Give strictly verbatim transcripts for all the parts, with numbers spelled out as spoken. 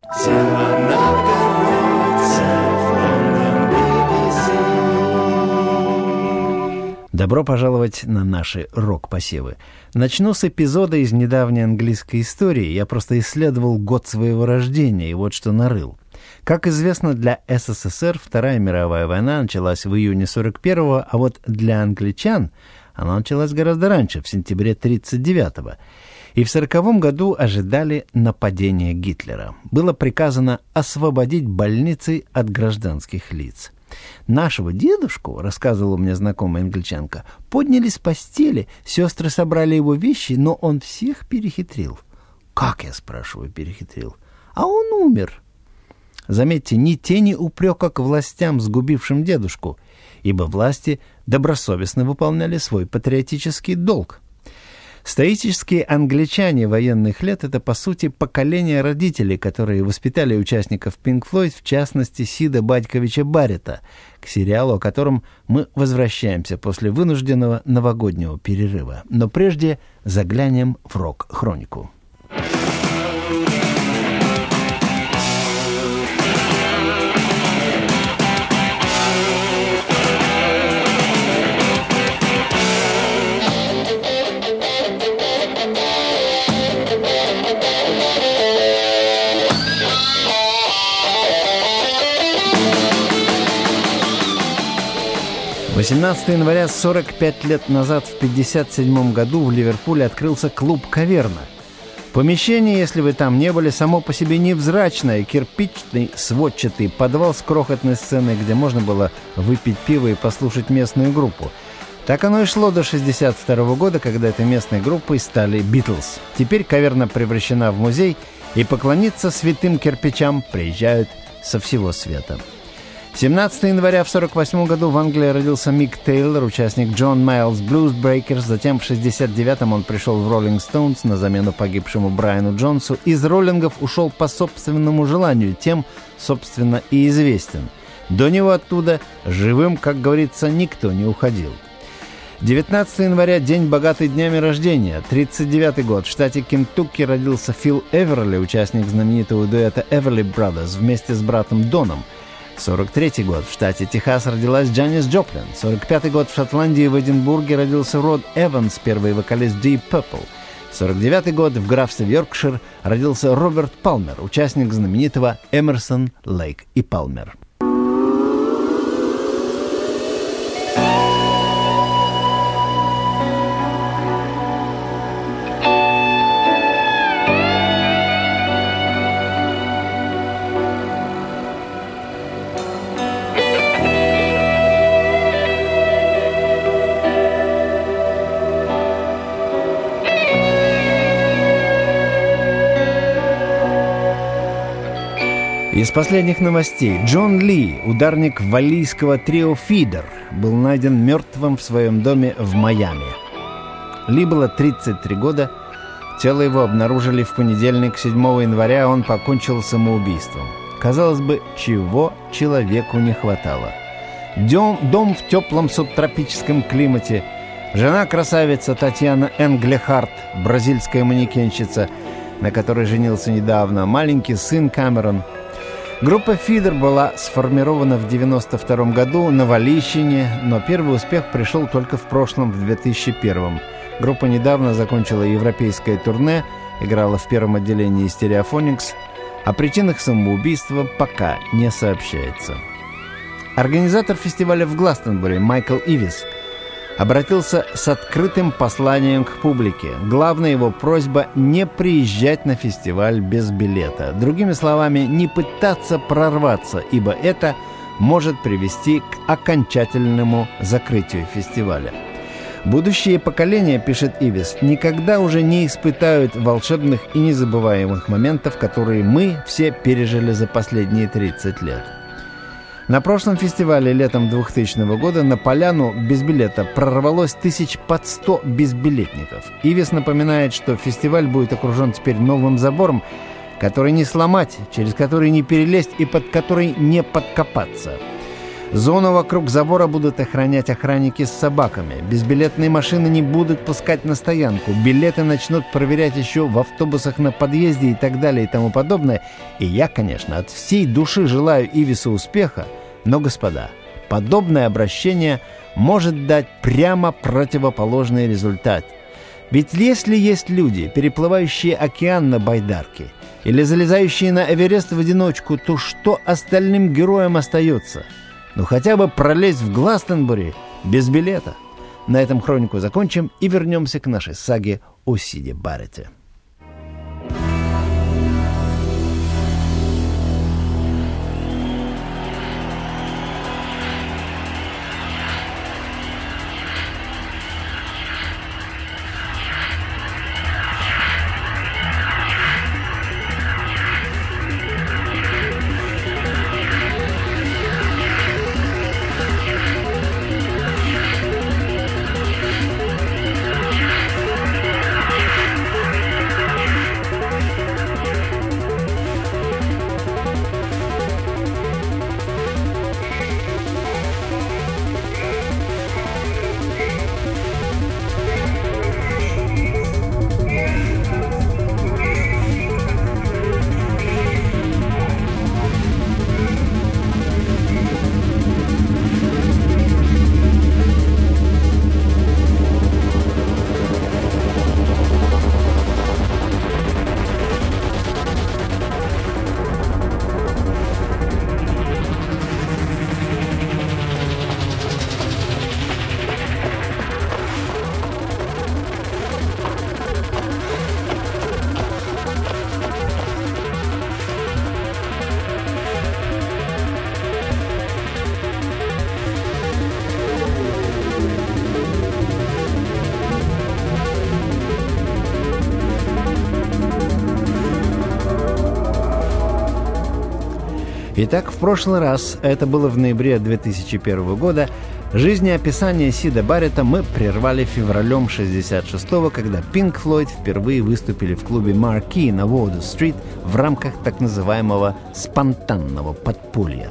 Добро пожаловать на наши рок-посевы. Начну с эпизода из недавней английской истории. Я просто исследовал год своего рождения, и вот что нарыл. Как известно, для СССР Вторая мировая война началась в июне сорок первого, а вот для англичан она началась гораздо раньше, в сентябре тридцать девятого. И в сороковом году ожидали нападения Гитлера. Было приказано освободить больницы от гражданских лиц. Нашего дедушку, рассказывала мне знакомая англичанка, подняли с постели, сестры собрали его вещи, но он всех перехитрил. Как, я спрашиваю, перехитрил? А он умер. Заметьте, ни тени упрека к властям, сгубившим дедушку, ибо власти добросовестно выполняли свой патриотический долг. Стоические англичане военных лет — это, по сути, поколение родителей, которые воспитали участников Pink Floyd, в частности, Сида Батьковича Баррета, к сериалу, о котором мы возвращаемся после вынужденного новогоднего перерыва. Но прежде заглянем в рок-хронику. восемнадцатого января сорок пять лет назад, в пятьдесят седьмом году, в Ливерпуле открылся клуб «Каверна». Помещение, если вы там не были, само по себе невзрачное, кирпичный сводчатый подвал с крохотной сценой, где можно было выпить пиво и послушать местную группу. Так оно и шло до шестьдесят второго года, когда этой местной группой стали «Битлз». Теперь «Каверна» превращена в музей, и поклониться святым кирпичам приезжают со всего света. семнадцатого января в сорок восьмом году в Англии родился Мик Тейлор, участник Джон Майлз Blues Breakers. Затем в шестьдесят девятом он пришел в Rolling Stones на замену погибшему Брайану Джонсу. Из роллингов ушел по собственному желанию, тем, собственно, и известен. До него оттуда живым, как говорится, никто не уходил. девятнадцатого января, день богатый днями рождения. тридцать девятый год. В штате Кентукки родился Фил Эверли, участник знаменитого дуэта Everly Brothers вместе с братом Доном. сорок третий год. В штате Техас родилась Джанис Джоплин. сорок пятый год. В Шотландии, в Эдинбурге, родился Род Эванс, первый вокалист Deep Purple. сорок девятый год. В графстве Йоркшир родился Роберт Палмер, участник знаменитого Эмерсон, Лейк и Палмер. Из последних новостей. Джон Ли, ударник валлийского трио «Фидер», был найден мертвым в своем доме в Майами. Ли было тридцать три года. Тело его обнаружили в понедельник, седьмого января, он покончил самоубийством. Казалось бы, чего человеку не хватало. Дом, дом в теплом субтропическом климате. Жена-красавица Татьяна Энглехарт, бразильская манекенщица, на которой женился недавно, маленький сын Камерон. Группа «Фидер» была сформирована в девяносто втором году на Валийщине, но первый успех пришел только в прошлом, в две тысячи первом. Группа недавно закончила европейское турне, играла в первом отделении «Стереофоникс». О причинах самоубийства пока не сообщается. Организатор фестиваля в Гластонбери Майкл Ивис обратился с открытым посланием к публике. Главная его просьба — не приезжать на фестиваль без билета. Другими словами, не пытаться прорваться, ибо это может привести к окончательному закрытию фестиваля. Будущие поколения, пишет Ивис, никогда уже не испытают волшебных и незабываемых моментов, которые мы все пережили за последние тридцать лет. На прошлом фестивале летом двухтысячного года на поляну без билета прорвалось тысяч под сто безбилетников. Ивис напоминает, что фестиваль будет окружен теперь новым забором, который не сломать, через который не перелезть и под который не подкопаться. Зону вокруг забора будут охранять охранники с собаками. Безбилетные машины не будут пускать на стоянку. Билеты начнут проверять еще в автобусах на подъезде и так далее и тому подобное. И я, конечно, от всей души желаю Ивису успеха, но, господа, подобное обращение может дать прямо противоположный результат. Ведь если есть люди, переплывающие океан на байдарке или залезающие на Эверест в одиночку, то что остальным героям остается? Ну хотя бы пролезть в Гластонбури без билета. На этом хронику закончим и вернемся к нашей саге о Сиде Барретте. Итак, в прошлый раз, это было в ноябре две тысячи первого года, жизнеописание Сида Барретта мы прервали февралем шестьдесят шестого, когда Pink Floyd впервые выступили в клубе Marquee на Уордер-стрит в рамках так называемого спонтанного подполья.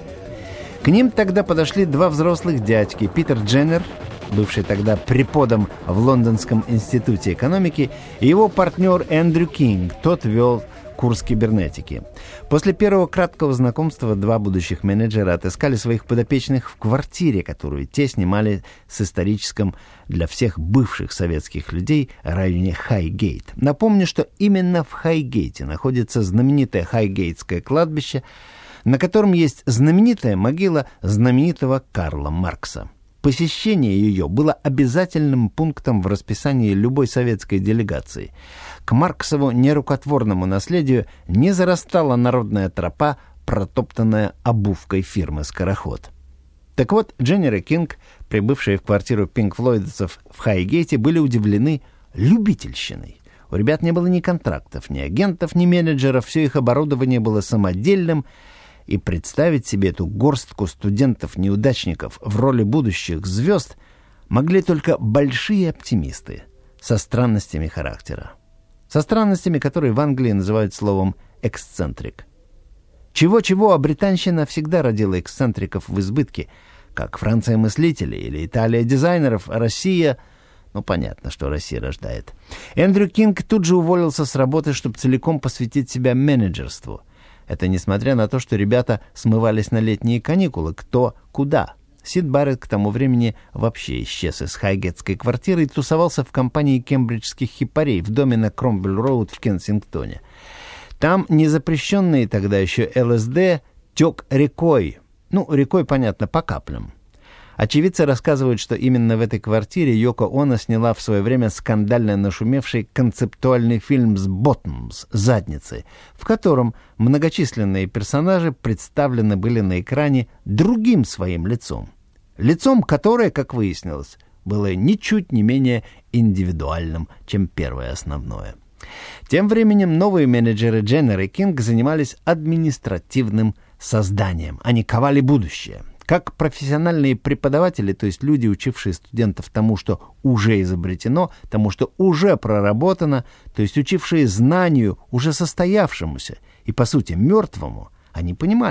К ним тогда подошли два взрослых дядьки, Питер Дженнер, бывший тогда преподом в Лондонском институте экономики, и его партнер Эндрю Кинг, тот вел курс кибернетики. После первого краткого знакомства два будущих менеджера отыскали своих подопечных в квартире, которую те снимали с историческом для всех бывших советских людей районе Хайгейт. Напомню, что именно в Хайгейте находится знаменитое Хайгейтское кладбище, на котором есть знаменитая могила знаменитого Карла Маркса. Посещение ее было обязательным пунктом в расписании любой советской делегации. К Марксову нерукотворному наследию не зарастала народная тропа, протоптанная обувкой фирмы «Скороход». Так вот, Дженнер и Кинг, прибывшие в квартиру пинк-флойдцев в Хайгейте, были удивлены любительщиной. У ребят не было ни контрактов, ни агентов, ни менеджеров, все их оборудование было самодельным, и представить себе эту горстку студентов-неудачников в роли будущих звезд могли только большие оптимисты со странностями характера. Со странностями, которые в Англии называют словом «эксцентрик». Чего-чего, а британщина всегда родила эксцентриков в избытке, как Франция мыслителей или Италия дизайнеров, а Россия... Ну, понятно, что Россия рождает. Эндрю Кинг тут же уволился с работы, чтобы целиком посвятить себя менеджерству. Это несмотря на то, что ребята смывались на летние каникулы, кто куда. Сид Барретт к тому времени вообще исчез из хайгейтской квартиры и тусовался в компании кембриджских хипарей в доме на Кромвель-роуд в Кенсингтоне. Там незапрещенный тогда еще ЛСД тек рекой. Ну, рекой, понятно, по каплям. Очевидцы рассказывают, что именно в этой квартире Йоко Оно сняла в свое время скандально нашумевший концептуальный фильм с «Bottoms» «Задницы», в котором многочисленные персонажи представлены были на экране другим своим лицом. Лицом, которое, как выяснилось, было ничуть не менее индивидуальным, чем первое основное. Тем временем новые менеджеры Дженнер и Кинг занимались административным созданием. Они ковали будущее. Как профессиональные преподаватели, то есть люди, учившие студентов тому, что уже изобретено, тому, что уже проработано, то есть учившие знанию, уже состоявшемуся и, по сути, мертвому, они понимали,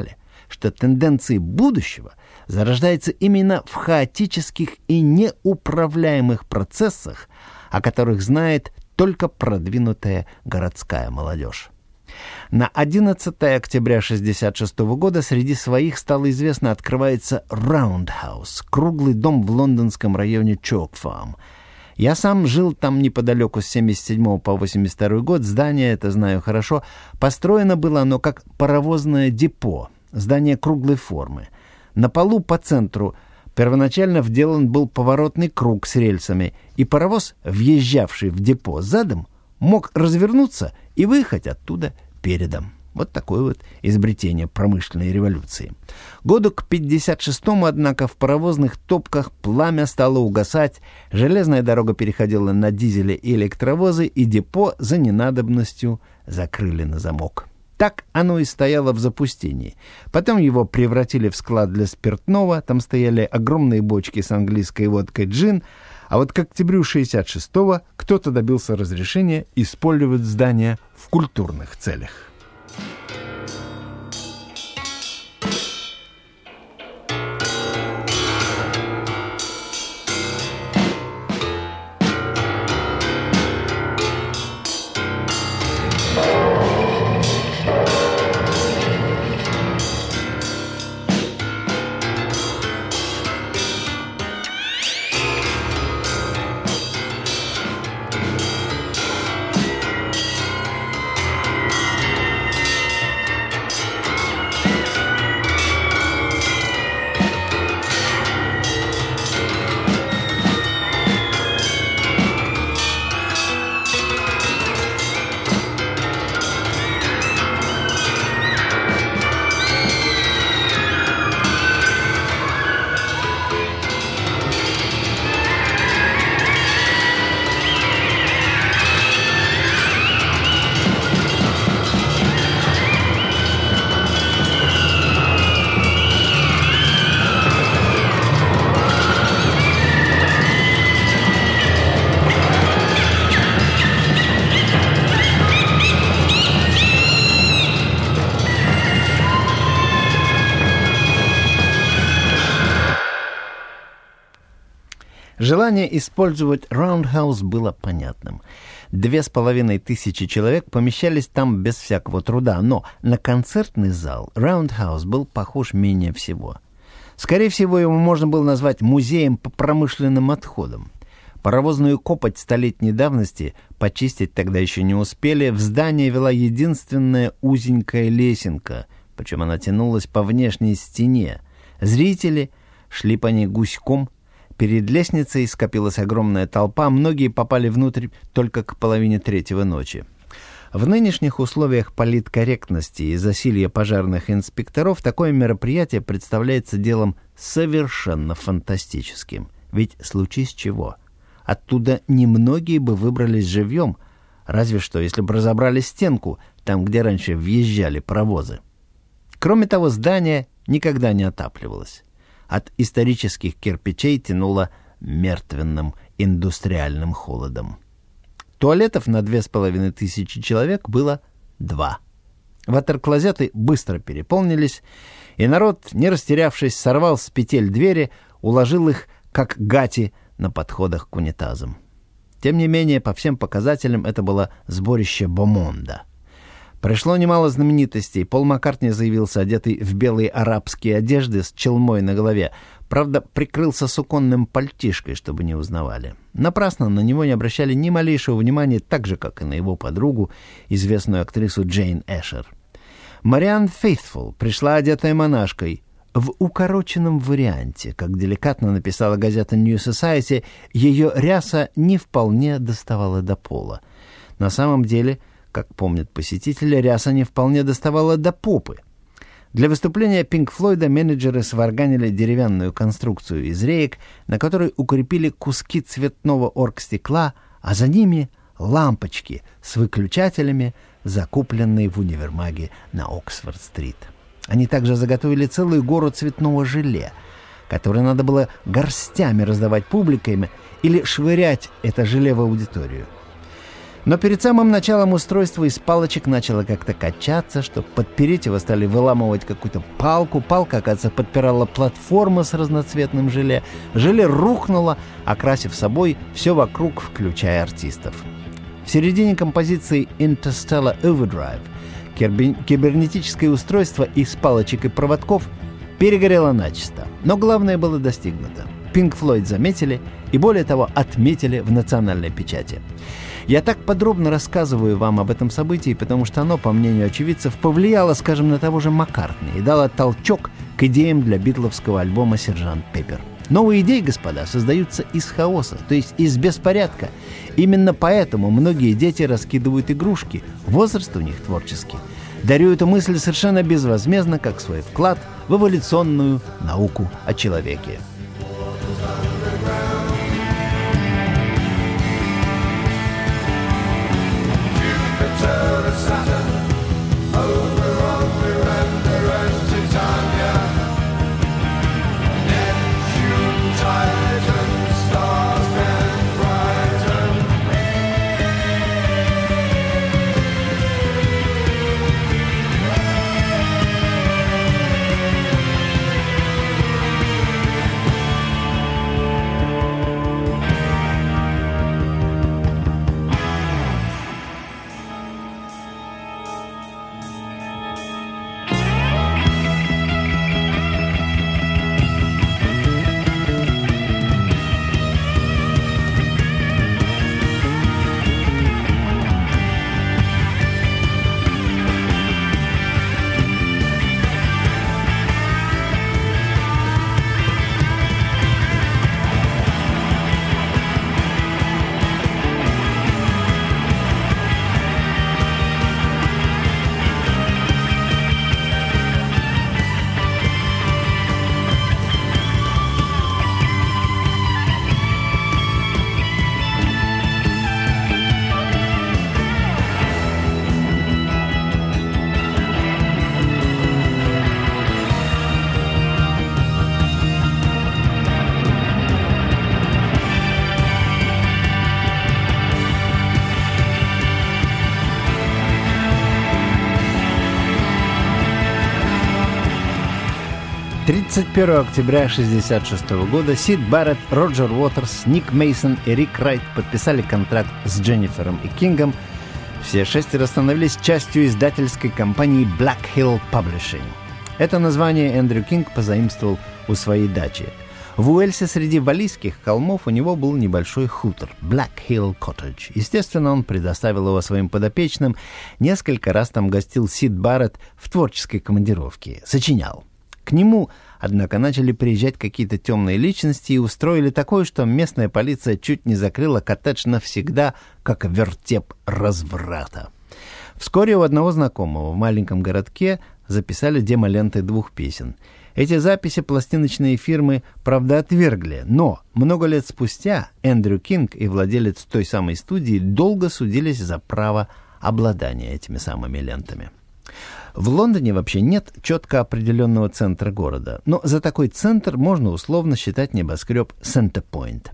что тенденции будущего зарождаются именно в хаотических и неуправляемых процессах, о которых знает только продвинутая городская молодежь. На одиннадцатое октября шестьдесят шестого года среди своих стало известно, открывается Roundhouse, круглый дом в лондонском районе Чок-Фарм. Я сам жил там неподалеку с семьдесят седьмого по восемьдесят второй год. Здание, это знаю хорошо, построено было оно как паровозное депо, здание круглой формы. На полу по центру первоначально вделан был поворотный круг с рельсами, и паровоз, въезжавший в депо задом, мог развернуться и выехать оттуда передом. Вот такое вот изобретение промышленной революции. Году к пятьдесят шестому, однако, в паровозных топках пламя стало угасать, железная дорога переходила на дизели и электровозы, и депо за ненадобностью закрыли на замок. Так оно и стояло в запустении. Потом его превратили в склад для спиртного, там стояли огромные бочки с английской водкой джин, а вот к октябрю шестьдесят шестого кто-то добился разрешения использовать здание в культурных целях. Желание использовать Roundhouse было понятным. Две с половиной тысячи человек помещались там без всякого труда, но на концертный зал Roundhouse был похож менее всего. Скорее всего, его можно было назвать музеем по промышленным отходам. Паровозную копоть столетней давности почистить тогда еще не успели. В здание вела единственная узенькая лесенка, причем она тянулась по внешней стене. Зрители шли по ней гуськом. Перед лестницей скопилась огромная толпа, многие попали внутрь только к половине третьего ночи. В нынешних условиях политкорректности и засилья пожарных инспекторов такое мероприятие представляется делом совершенно фантастическим. Ведь случись чего, оттуда немногие бы выбрались живьем, разве что если бы разобрали стенку, там, где раньше въезжали паровозы. Кроме того, здание никогда не отапливалось. От исторических кирпичей тянуло мертвенным индустриальным холодом. Туалетов на две с половиной тысячи человек было два. Ватер-клозеты быстро переполнились, и народ, не растерявшись, сорвал с петель двери, уложил их, как гати, на подходах к унитазам. Тем не менее, по всем показателям это было сборище бомонда. Пришло немало знаменитостей. Пол Маккартни заявился, одетый в белые арабские одежды с челмой на голове. Правда, прикрылся суконным пальтишкой, чтобы не узнавали. Напрасно на него не обращали ни малейшего внимания, так же, как и на его подругу, известную актрису Джейн Эшер. Мариан Фейтфул пришла одетая монашкой. В укороченном варианте, как деликатно написала газета New Society, ее ряса не вполне доставала до пола. На самом деле, как помнят посетители, ряса не вполне доставала до попы. Для выступления Пинк Флойда менеджеры сварганили деревянную конструкцию из реек, на которой укрепили куски цветного оргстекла, а за ними лампочки с выключателями, закупленные в универмаге на Оксфорд-стрит. Они также заготовили целую гору цветного желе, которое надо было горстями раздавать публикам или швырять это желе в аудиторию. Но перед самым началом устройство из палочек начало как-то качаться, чтобы подпереть его стали выламывать какую-то палку. Палка, оказывается, подпирала платформу с разноцветным желе. Желе рухнуло, окрасив собой все вокруг, включая артистов. В середине композиции Interstellar Overdrive кибернетическое устройство из палочек и проводков перегорело начисто. Но главное было достигнуто. Pink Floyd заметили и, более того, отметили в национальной печати. Я так подробно рассказываю вам об этом событии, потому что оно, по мнению очевидцев, повлияло, скажем, на того же Маккартни и дало толчок к идеям для битловского альбома «Сержант Пеппер». Новые идеи, господа, создаются из хаоса, то есть из беспорядка. Именно поэтому многие дети раскидывают игрушки, возраст у них творческий. Дарю эту мысль совершенно безвозмездно, как свой вклад в эволюционную науку о человеке. тридцать первого октября шестьдесят шестого года Сид Барретт, Роджер Уотерс, Ник Мейсон и Рик Райт подписали контракт с Дженнифером и Кингом. Все шестеро становились частью издательской компании Black Hill Publishing. Это название Эндрю Кинг позаимствовал у своей дачи. В Уэльсе среди валлийских холмов у него был небольшой хутор Black Hill Cottage. Естественно, он предоставил его своим подопечным. Несколько раз там гостил Сид Барретт в творческой командировке. Сочинял. К нему, однако, начали приезжать какие-то темные личности и устроили такое, что местная полиция чуть не закрыла коттедж навсегда, как вертеп разврата. Вскоре у одного знакомого в маленьком городке записали демо-ленты двух песен. Эти записи пластиночные фирмы, правда, отвергли, но много лет спустя Эндрю Кинг и владелец той самой студии долго судились за право обладания этими самыми лентами. В Лондоне вообще нет четко определенного центра города, но за такой центр можно условно считать небоскреб Сент-Пойнт.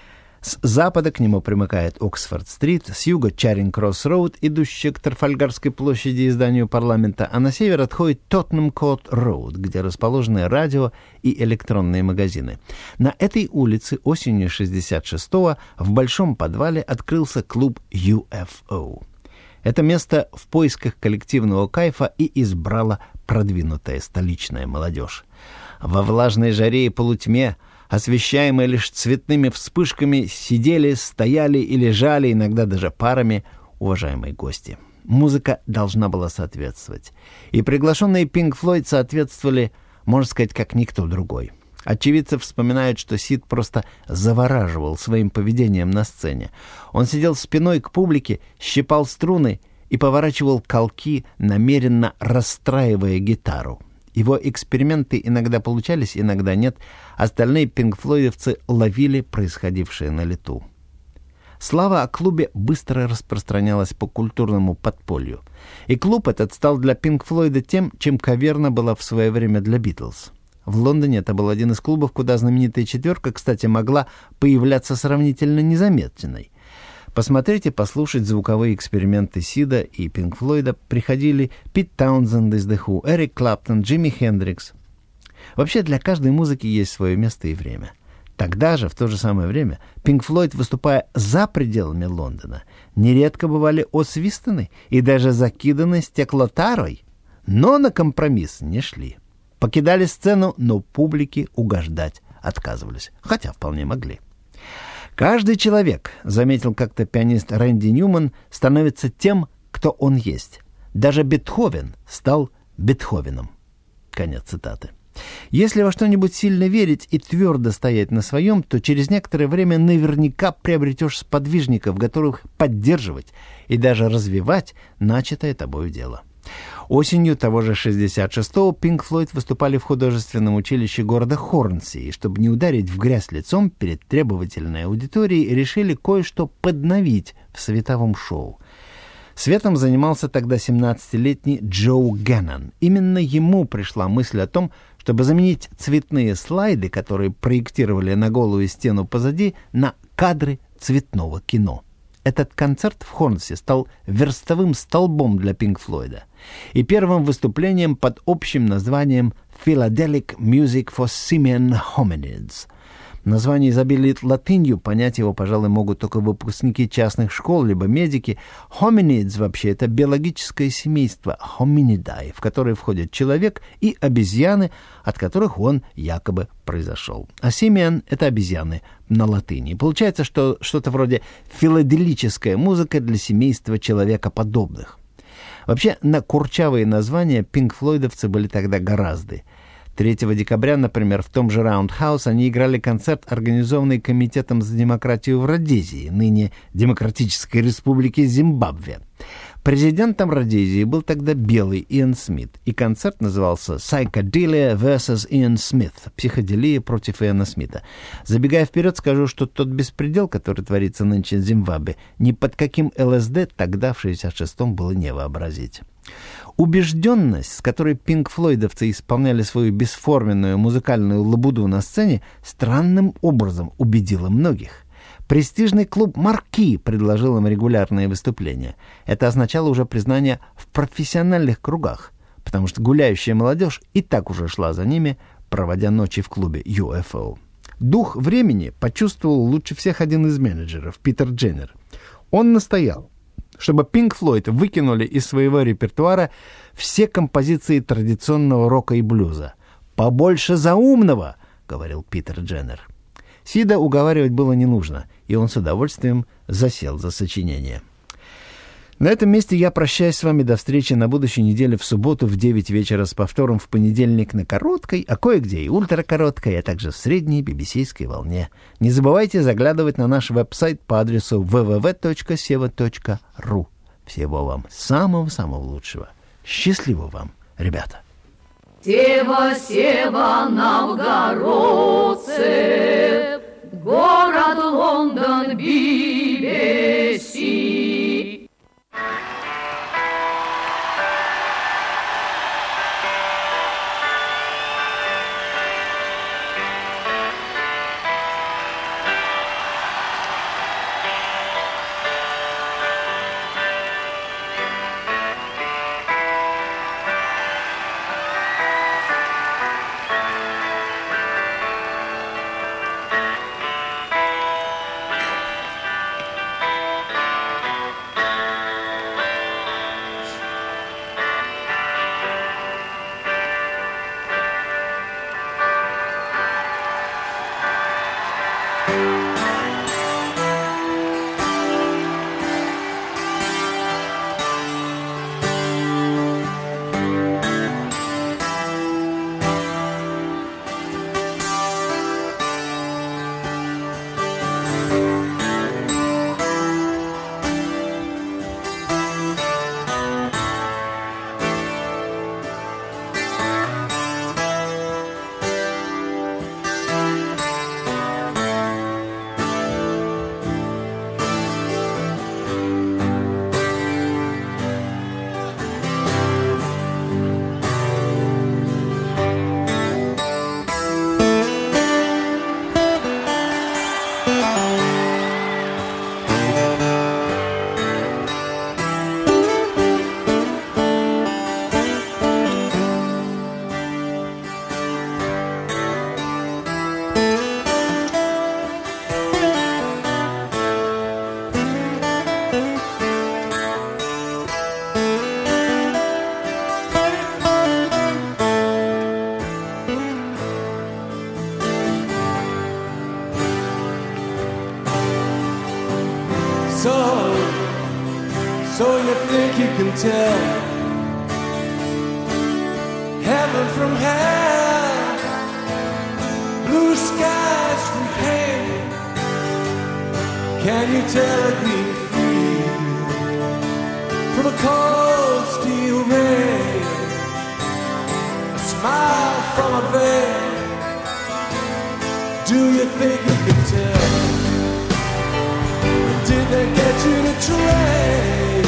С запада к нему примыкает Оксфорд-стрит, с юга Чаринг-Кросс-роуд, идущая к Трафальгарской площади и зданию парламента, а на север отходит Тоттенхэм-Корт-роуд, где расположены радио и электронные магазины. На этой улице осенью шестьдесят шестого в большом подвале открылся клуб ю эф о. Это место в поисках коллективного кайфа и избрала продвинутая столичная молодежь. Во влажной жаре и полутьме, освещаемые лишь цветными вспышками, сидели, стояли и лежали, иногда даже парами, уважаемые гости. Музыка должна была соответствовать. И приглашенные Pink Floyd соответствовали, можно сказать, как никто другой. Очевидцы вспоминают, что Сид просто завораживал своим поведением на сцене. Он сидел спиной к публике, щипал струны и поворачивал колки, намеренно расстраивая гитару. Его эксперименты иногда получались, иногда нет. Остальные пинк-флойдовцы ловили происходившее на лету. Слава о клубе быстро распространялась по культурному подполью. И клуб этот стал для Pink Floyd тем, чем каверна была в свое время для Битлз. В Лондоне это был один из клубов, куда знаменитая четверка, кстати, могла появляться сравнительно незаметной. Посмотреть и послушать звуковые эксперименты Сида и Пинк Флойда приходили Пит Таунсенд из The Who, Эрик Клэптон, Джимми Хендрикс. Вообще для каждой музыки есть свое место и время. Тогда же, в то же самое время, Пинк Флойд, выступая за пределами Лондона, нередко бывали освистаны и даже закиданы стеклотарой, но на компромисс не шли. Покидали сцену, но публике угождать отказывались, хотя вполне могли. «Каждый человек, — заметил как-то пианист Рэнди Ньюман, — становится тем, кто он есть. Даже Бетховен стал Бетховеном». Конец цитаты. Если во что-нибудь сильно верить и твердо стоять на своем, то через некоторое время наверняка приобретешь сподвижников, готовых поддерживать и даже развивать начатое тобою дело. Осенью того же шестьдесят шестого Пинк Флойд выступали в художественном училище города Хорнси, и чтобы не ударить в грязь лицом перед требовательной аудиторией, решили кое-что подновить в световом шоу. Светом занимался тогда семнадцатилетний Джо Геннон. Именно ему пришла мысль о том, чтобы заменить цветные слайды, которые проектировали на голую стену позади, на кадры цветного кино. Этот концерт в Хорнси стал верстовым столбом для Пинк Флойда и первым выступлением под общим названием «Philadelic Music for Simian Hominids». Название изобилует латынью, понять его, пожалуй, могут только выпускники частных школ, либо медики. Hominids вообще это биологическое семейство Hominidae, в которое входят человек и обезьяны, от которых он якобы произошел. А simian — это обезьяны на латыни. Получается, что что-то вроде филаделическая музыка для семейства человекоподобных. Вообще, на курчавые названия пинк-флойдовцы были тогда гораздо. третьего декабря, например, в том же Раундхаус они играли концерт, организованный Комитетом за демократию в Родезии, ныне Демократической Республике Зимбабве. Президентом Родезии был тогда белый Иэн Смит, и концерт назывался «Psychedelia versus Ian Smith» — «Психоделия против Иэна Смита». Забегая вперед, скажу, что тот беспредел, который творится нынче в Зимбабве, ни под каким ЛСД тогда, в шестьдесят шестом, было не вообразить. Убежденность, с которой пинк-флойдовцы исполняли свою бесформенную музыкальную лабуду на сцене, странным образом убедила многих. Престижный клуб «Марки» предложил им регулярные выступления. Это означало уже признание в профессиональных кругах, потому что гуляющая молодежь и так уже шла за ними, проводя ночи в клубе ю эф о. Дух времени почувствовал лучше всех один из менеджеров, Питер Дженнер. Он настоял, чтобы Пинк Флойд выкинули из своего репертуара все композиции традиционного рока и блюза. «Побольше заумного», — говорил Питер Дженнер. Сида уговаривать было не нужно, и он с удовольствием засел за сочинение. На этом месте я прощаюсь с вами до встречи на будущей неделе в субботу в девять вечера с повтором в понедельник на короткой, а кое-где и ультракороткой, а также в средней би би си-ской волне. Не забывайте заглядывать на наш веб-сайт по адресу дабл ю дабл ю дабл ю точка сева точка ру. Всего вам самого-самого лучшего. Счастливо вам, ребята! Сева, Сева, новгородцы, город Лондон, би би си. you think you can tell heaven from hell, blue skies from pain? Can you tell a green field from a cold steel rain? A smile from a veil. Do you think you can tell? Did they get you to trade?